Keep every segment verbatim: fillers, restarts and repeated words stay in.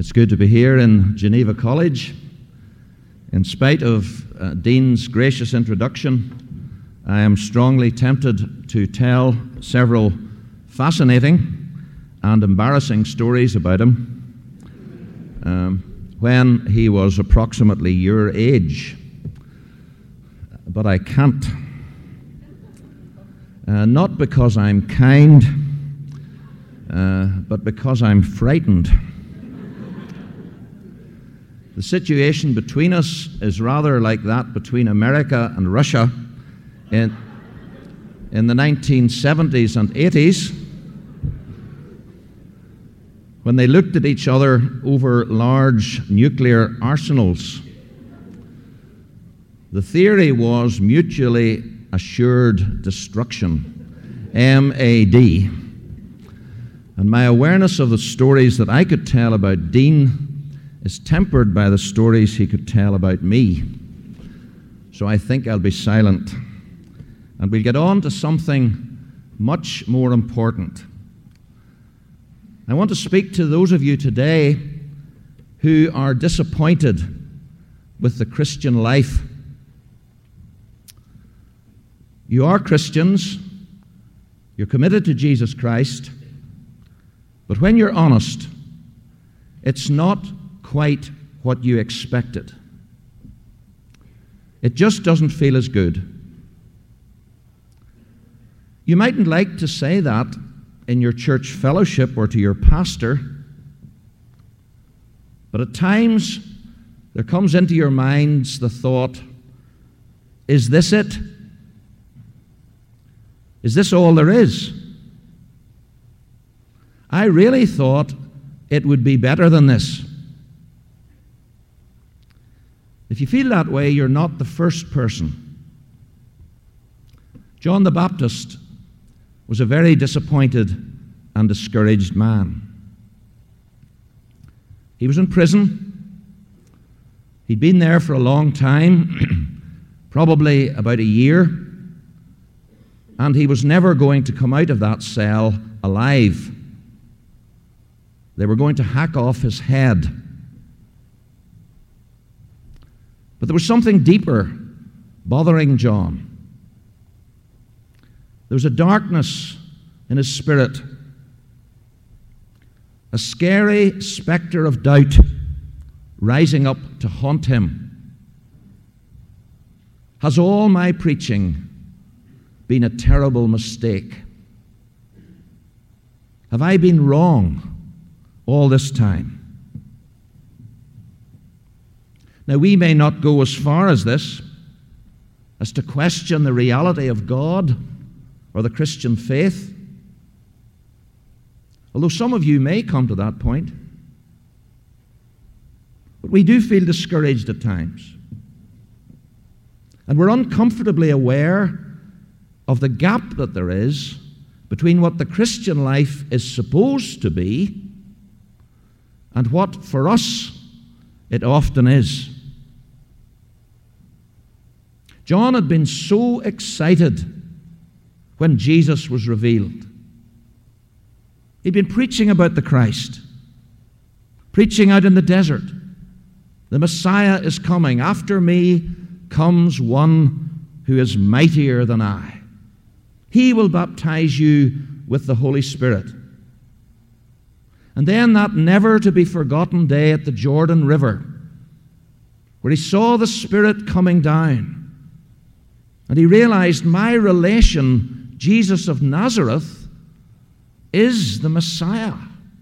It's good to be here in Geneva College. In spite of uh, Dean's gracious introduction, I am strongly tempted to tell several fascinating and embarrassing stories about him um, when he was approximately your age. But I can't. Uh, not because I'm kind, uh, but because I'm frightened. The situation between us is rather like that between America and Russia in, in the nineteen seventies and eighties, when they looked at each other over large nuclear arsenals. The theory was mutually assured destruction, M A D. And my awareness of the stories that I could tell about Dean is tempered by the stories he could tell about me. So I think I'll be silent. And we'll get on to something much more important. I want to speak to those of you today who are disappointed with the Christian life. You are Christians, you're committed to Jesus Christ, but when you're honest, it's not quite what you expected. It just doesn't feel as good. You mightn't like to say that in your church fellowship or to your pastor, but at times there comes into your minds the thought, is this it? Is this all there is? I really thought it would be better than this. If you feel that way, you're not the first person. John the Baptist was a very disappointed and discouraged man. He was in prison. He'd been there for a long time, probably about a year, and he was never going to come out of that cell alive. They were going to hack off his head. But there was something deeper bothering John. There was a darkness in his spirit, a scary specter of doubt rising up to haunt him. Has all my preaching been a terrible mistake? Have I been wrong all this time? Now, we may not go as far as this, as to question the reality of God or the Christian faith, although some of you may come to that point. But we do feel discouraged at times. And we're uncomfortably aware of the gap that there is between what the Christian life is supposed to be and what, for us, it often is. John had been so excited when Jesus was revealed. He'd been preaching about the Christ, preaching out in the desert. The Messiah is coming. After me comes one who is mightier than I. He will baptize you with the Holy Spirit. And then that never-to-be-forgotten day at the Jordan River, where he saw the Spirit coming down, and he realized my relation, Jesus of Nazareth, is the Messiah.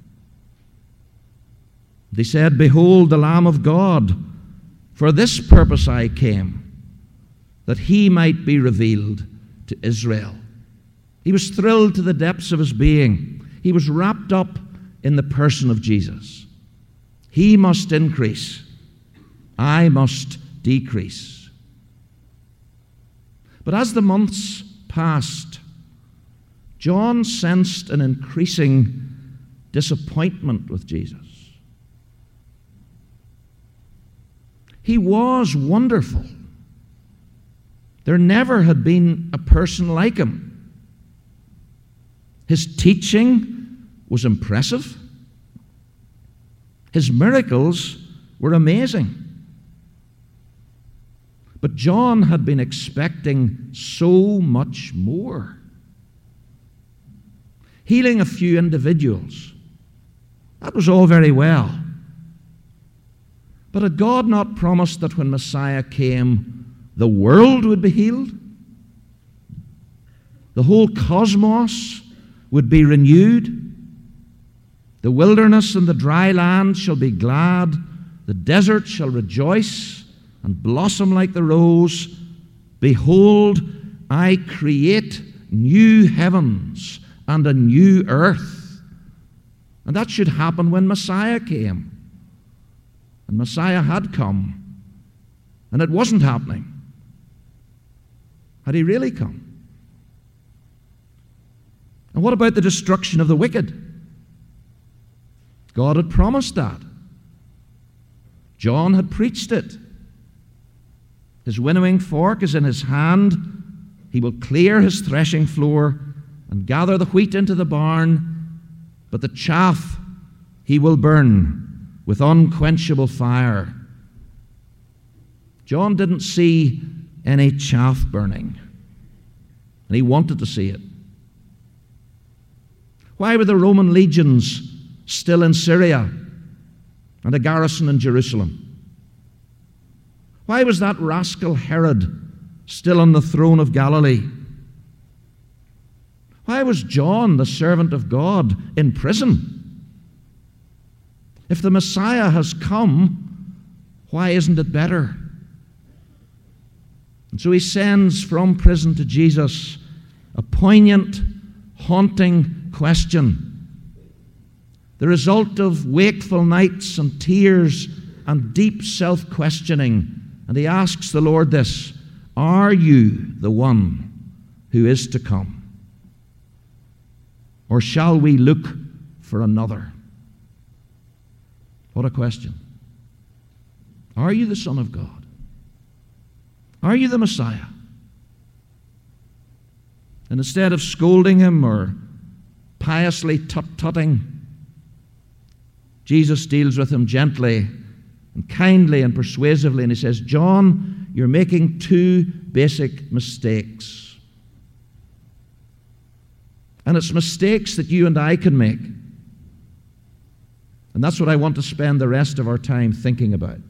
They said, "Behold the Lamb of God, for this purpose I came, that he might be revealed to Israel." He was thrilled to the depths of his being. He was wrapped up in the person of Jesus. He must increase. I must decrease. But as the months passed, John sensed an increasing disappointment with Jesus. He was wonderful. There never had been a person like him. His teaching was impressive. His miracles were amazing. But John had been expecting so much more. Healing a few individuals, that was all very well. But had God not promised that when Messiah came, the world would be healed? The whole cosmos would be renewed? The wilderness and the dry land shall be glad. The desert shall rejoice and blossom like the rose. Behold, I create new heavens and a new earth. And that should happen when Messiah came. And Messiah had come. And it wasn't happening. Had he really come? And what about the destruction of the wicked? God had promised that. John had preached it. His winnowing fork is in his hand. He will clear his threshing floor and gather the wheat into the barn, but the chaff he will burn with unquenchable fire. John didn't see any chaff burning, and he wanted to see it. Why were the Roman legions still in Syria and a garrison in Jerusalem? Why was that rascal Herod still on the throne of Galilee? Why was John, the servant of God, in prison? If the Messiah has come, why isn't it better? And so he sends from prison to Jesus a poignant, haunting question, the result of wakeful nights and tears and deep self-questioning. And he asks the Lord this: are you the one who is to come? Or shall we look for another? What a question. Are you the Son of God? Are you the Messiah? And instead of scolding him or piously tut-tutting, Jesus deals with him gently and kindly and persuasively, and he says, John, you're making two basic mistakes. And it's mistakes that you and I can make. And that's what I want to spend the rest of our time thinking about.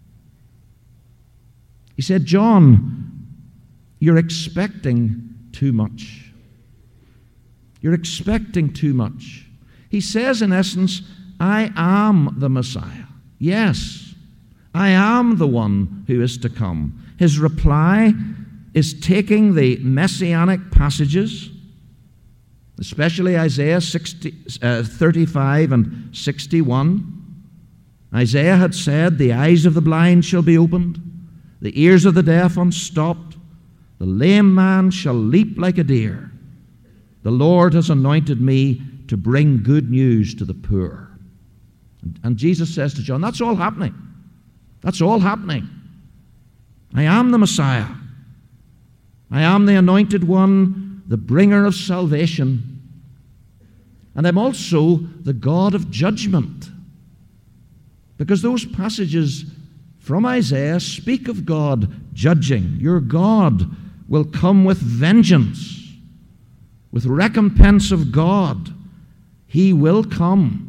He said, John, you're expecting too much. You're expecting too much. He says, in essence, I am the Messiah. Yes, I am the one who is to come. His reply is taking the messianic passages, especially Isaiah sixty, uh, thirty-five and sixty-one. Isaiah had said, the eyes of the blind shall be opened, the ears of the deaf unstopped, the lame man shall leap like a deer. The Lord has anointed me to bring good news to the poor. And, and Jesus says to John, that's all happening. That's all happening. I am the Messiah. I am the anointed one, the bringer of salvation. And I'm also the God of judgment. Because those passages from Isaiah speak of God judging. Your God will come with vengeance, with recompense of God. He will come.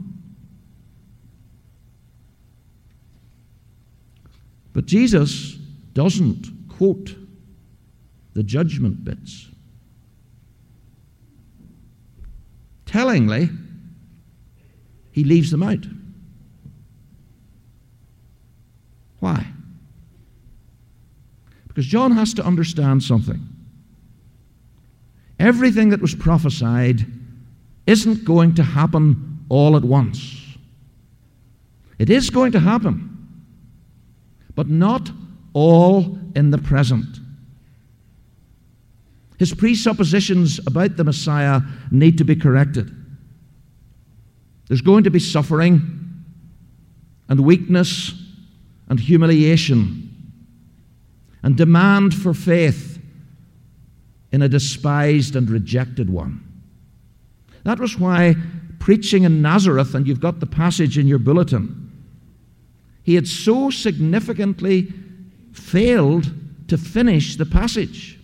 But Jesus doesn't quote the judgment bits. Tellingly, he leaves them out. Why? Because John has to understand something. Everything that was prophesied isn't going to happen all at once. It is going to happen, but not all in the present. His presuppositions about the Messiah need to be corrected. There's going to be suffering and weakness and humiliation and demand for faith in a despised and rejected one. That was why preaching in Nazareth, and you've got the passage in your bulletin, He had so significantly failed to finish the passage.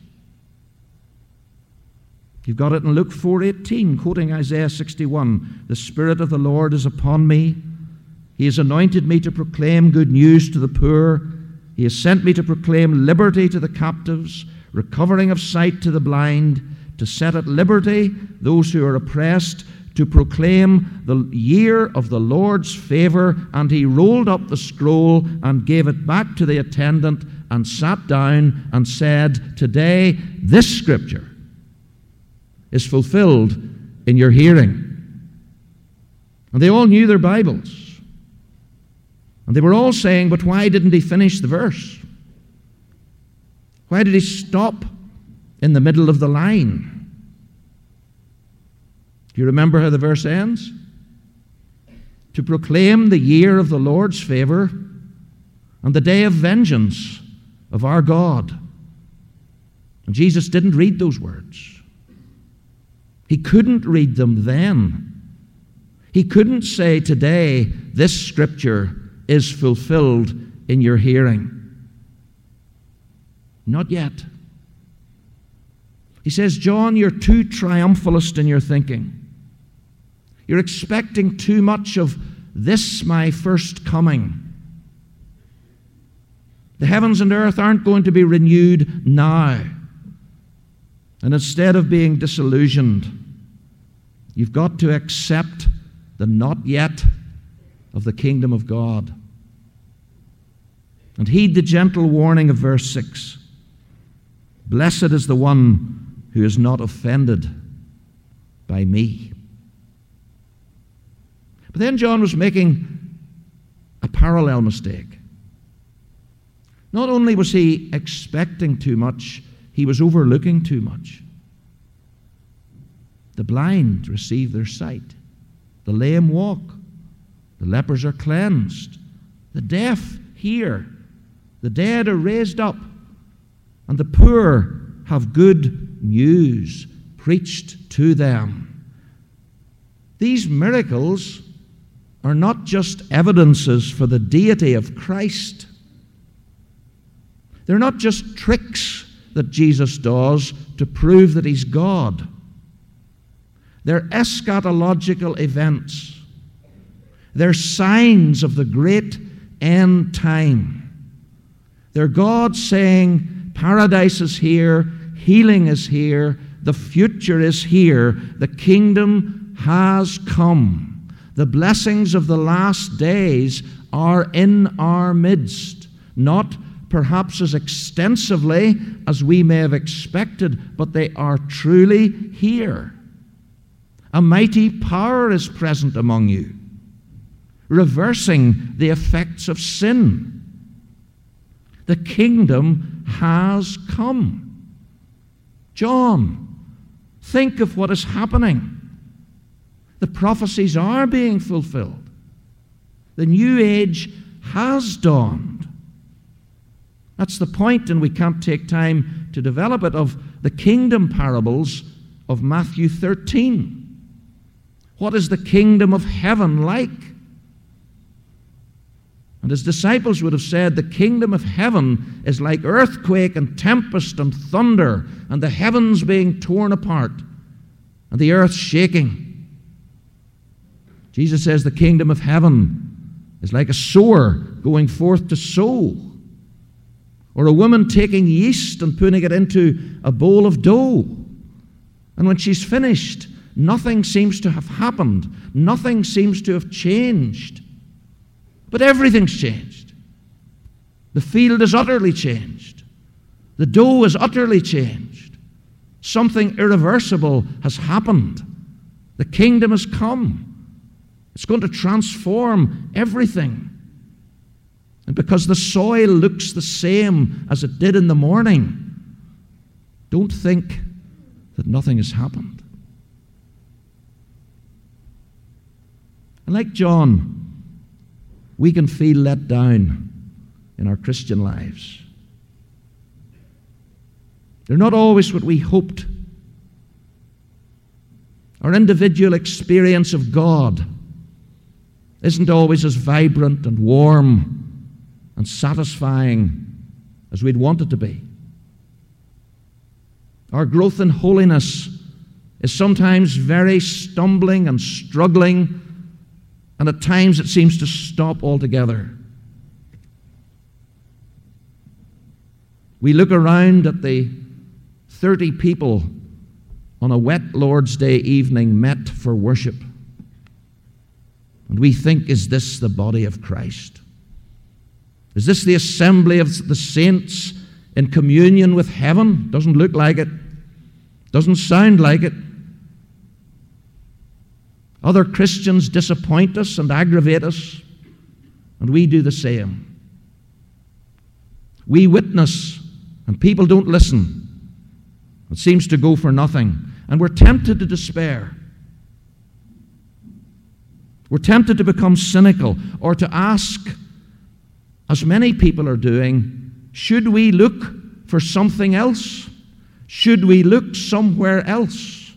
You've got it in Luke four eighteen, quoting Isaiah sixty-one. The Spirit of the Lord is upon me. He has anointed me to proclaim good news to the poor. He has sent me to proclaim liberty to the captives, recovering of sight to the blind, to set at liberty those who are oppressed, to proclaim the year of the Lord's favor. And he rolled up the scroll and gave it back to the attendant and sat down and said, today this scripture is fulfilled in your hearing. And they all knew their Bibles. And they were all saying, but why didn't he finish the verse? Why did he stop in the middle of the line? Do you remember how the verse ends? To proclaim the year of the Lord's favor and the day of vengeance of our God. And Jesus didn't read those words. He couldn't read them then. He couldn't say today, this scripture is fulfilled in your hearing. Not yet. He says, John, you're too triumphalist in your thinking. You're expecting too much of this, my first coming. The heavens and earth aren't going to be renewed now. And instead of being disillusioned, you've got to accept the not yet of the kingdom of God. And heed the gentle warning of verse six. Blessed is the one who is not offended by me. But then John was making a parallel mistake. Not only was he expecting too much, he was overlooking too much. The blind receive their sight. The lame walk. The lepers are cleansed. The deaf hear. The dead are raised up. And the poor have good news preached to them. These miracles are not just evidences for the deity of Christ. They're not just tricks that Jesus does to prove that he's God. They're eschatological events. They're signs of the great end time. They're God saying, paradise is here, healing is here, the future is here, the kingdom has come. The blessings of the last days are in our midst, not perhaps as extensively as we may have expected, but they are truly here. A mighty power is present among you, reversing the effects of sin. The kingdom has come. John, think of what is happening. The prophecies are being fulfilled. The new age has dawned. That's the point, and we can't take time to develop it, of the kingdom parables of Matthew thirteen. What is the kingdom of heaven like? And his disciples would have said, the kingdom of heaven is like earthquake and tempest and thunder, and the heavens being torn apart, and the earth shaking. Jesus says the kingdom of heaven is like a sower going forth to sow, or a woman taking yeast and putting it into a bowl of dough. And when she's finished, nothing seems to have happened. Nothing seems to have changed. But everything's changed. The field is utterly changed. The dough is utterly changed. Something irreversible has happened. The kingdom has come. It's going to transform everything. And because the soil looks the same as it did in the morning, don't think that nothing has happened. And like John, we can feel let down in our Christian lives. They're not always what we hoped. Our individual experience of God isn't always as vibrant and warm and satisfying as we'd want it to be. Our growth in holiness is sometimes very stumbling and struggling, and at times it seems to stop altogether. We look around at the thirty people on a wet Lord's Day evening met for worship, and we think, is this the body of Christ? Is this the assembly of the saints in communion with heaven? Doesn't look like it. Doesn't sound like it. Other Christians disappoint us and aggravate us, and we do the same. We witness, and people don't listen. It seems to go for nothing, and we're tempted to despair. We're tempted to become cynical or to ask, as many people are doing, should we look for something else? Should we look somewhere else?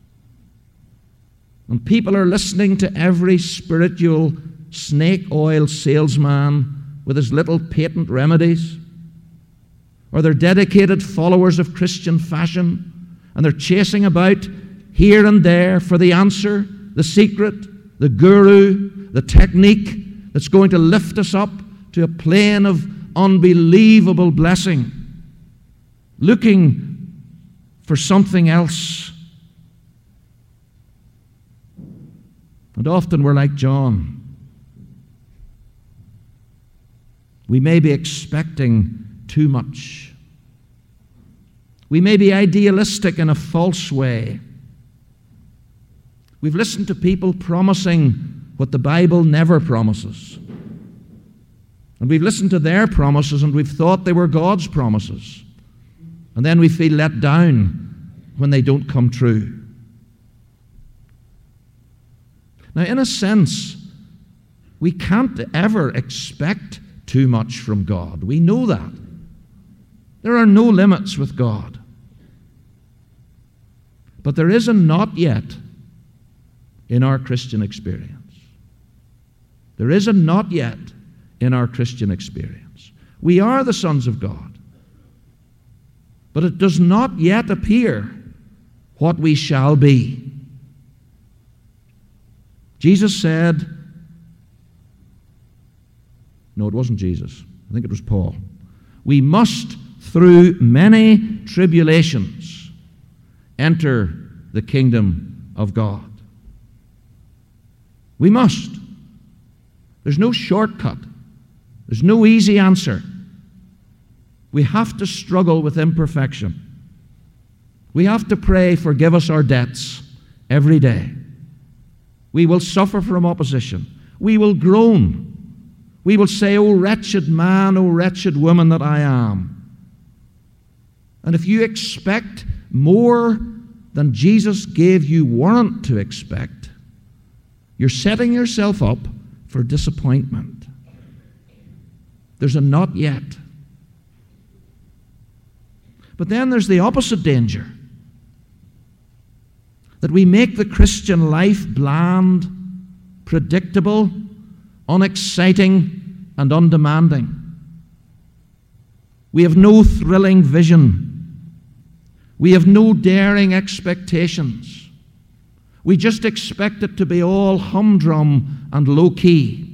And people are listening to every spiritual snake oil salesman with his little patent remedies, or they're dedicated followers of Christian fashion, and they're chasing about here and there for the answer, the secret, the guru, the technique that's going to lift us up to a plane of unbelievable blessing, looking for something else. And often we're like John. We may be expecting too much. We may be idealistic in a false way. We've listened to people promising what the Bible never promises. And we've listened to their promises and we've thought they were God's promises. And then we feel let down when they don't come true. Now, in a sense, we can't ever expect too much from God. We know that. There are no limits with God. But there is a not yet in our Christian experience. There is a not yet in our Christian experience. We are the sons of God. But it does not yet appear what we shall be. Jesus said, no, it wasn't Jesus. I think it was Paul. We must, through many tribulations, enter the kingdom of God. We must. There's no shortcut. There's no easy answer. We have to struggle with imperfection. We have to pray, forgive us our debts every day. We will suffer from opposition. We will groan. We will say, "O wretched man, O wretched woman that I am." And if you expect more than Jesus gave you warrant to expect, you're setting yourself up for disappointment. There's a not yet. But then there's the opposite danger, that we make the Christian life bland, predictable, unexciting, and undemanding. We have no thrilling vision. We have no daring expectations. We just expect it to be all humdrum and low-key.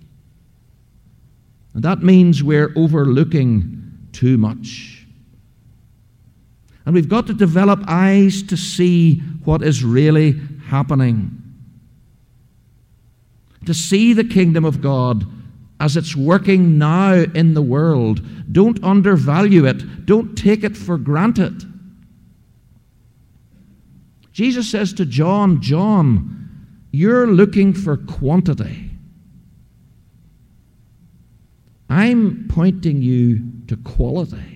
And that means we're overlooking too much. And we've got to develop eyes to see what is really happening. To see the kingdom of God as it's working now in the world. Don't undervalue it. Don't take it for granted. Jesus says to John, "John, you're looking for quantity. I'm pointing you to quality.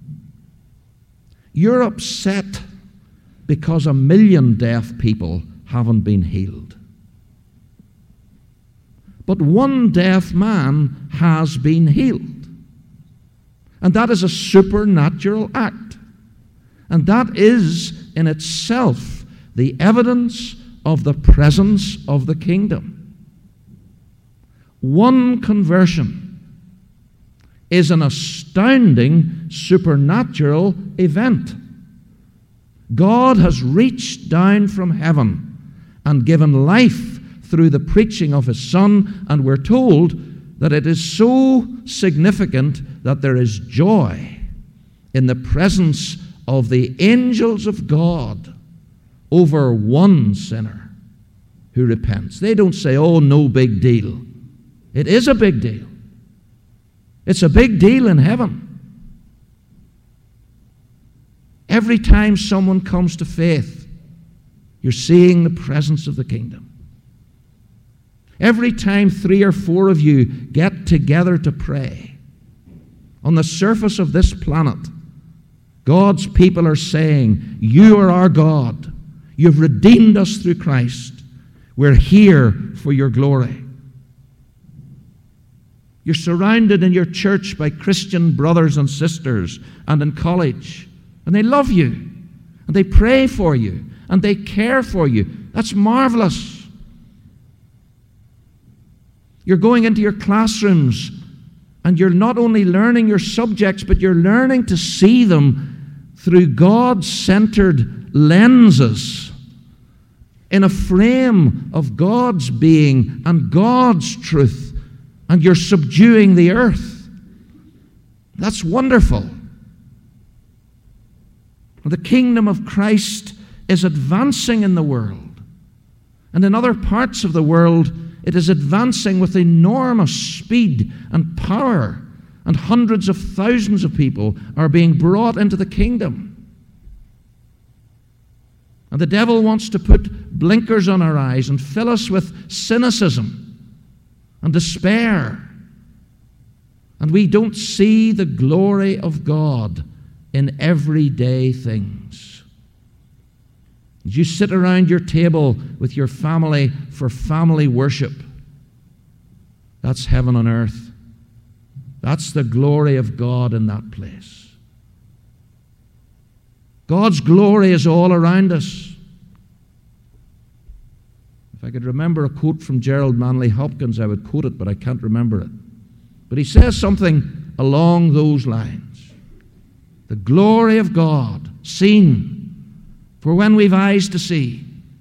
You're upset because a million deaf people haven't been healed. But one deaf man has been healed. And that is a supernatural act. And that is in itself the evidence of the presence of the kingdom. One conversion is an astounding supernatural event. God has reached down from heaven and given life through the preaching of His Son, and we're told that it is so significant that there is joy in the presence of the angels of God over one sinner who repents. They don't say, oh, no big deal. It is a big deal. It's a big deal in heaven. Every time someone comes to faith, you're seeing the presence of the kingdom. Every time three or four of you get together to pray, on the surface of this planet, God's people are saying, you are our God. You've redeemed us through Christ. We're here for your glory. You're surrounded in your church by Christian brothers and sisters and in college, and they love you, and they pray for you, and they care for you. That's marvelous. You're going into your classrooms, and you're not only learning your subjects, but you're learning to see them through God-centered lenses, in a frame of God's being and God's truth, and you're subduing the earth. That's wonderful. The kingdom of Christ is advancing in the world, and in other parts of the world it is advancing with enormous speed and power, and hundreds of thousands of people are being brought into the kingdom. And the devil wants to put blinkers on our eyes and fill us with cynicism and despair. And we don't see the glory of God in everyday things. As you sit around your table with your family for family worship, that's heaven on earth. That's the glory of God in that place. God's glory is all around us. If I could remember a quote from Gerald Manley Hopkins, I would quote it, but I can't remember it. But he says something along those lines. The glory of God seen, for when we've eyes to see.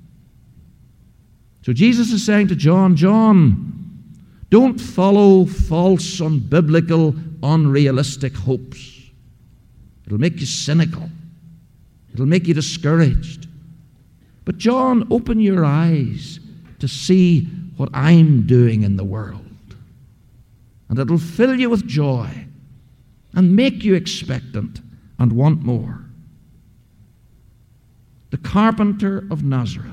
So Jesus is saying to John, John, don't follow false, unbiblical, unrealistic hopes. It'll make you cynical. It'll make you discouraged. But John, open your eyes to see what I'm doing in the world. And it'll fill you with joy and make you expectant and want more. The carpenter of Nazareth,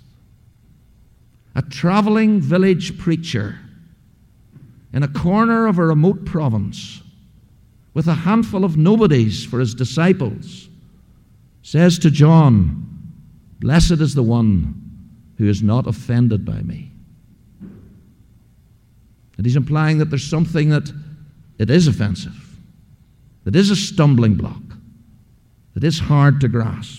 a traveling village preacher in a corner of a remote province with a handful of nobodies for his disciples, says to John, blessed is the one who is not offended by me. And he's implying that there's something that it is offensive, that is a stumbling block, that is hard to grasp.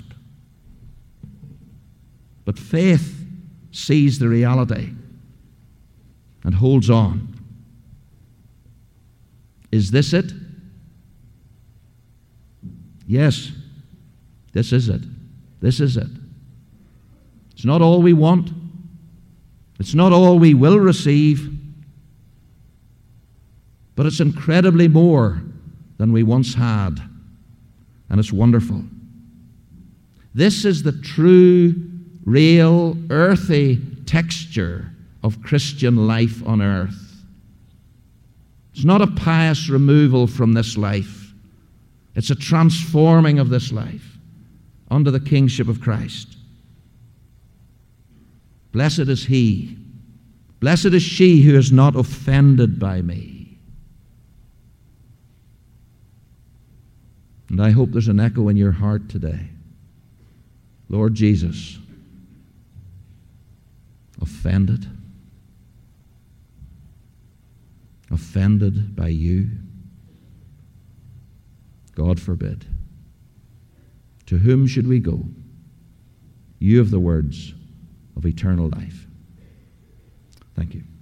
But faith sees the reality and holds on. Is this it? Yes. This is it. This is it. It's not all we want. It's not all we will receive. But it's incredibly more than we once had. And it's wonderful. This is the true, real, earthy texture of Christian life on earth. It's not a pious removal from this life. It's a transforming of this life under the kingship of Christ. Blessed is he, blessed is she who is not offended by me. And I hope there's an echo in your heart today. Lord Jesus, offended? Offended by you? God forbid. To whom should we go? You have the words of eternal life. Thank you.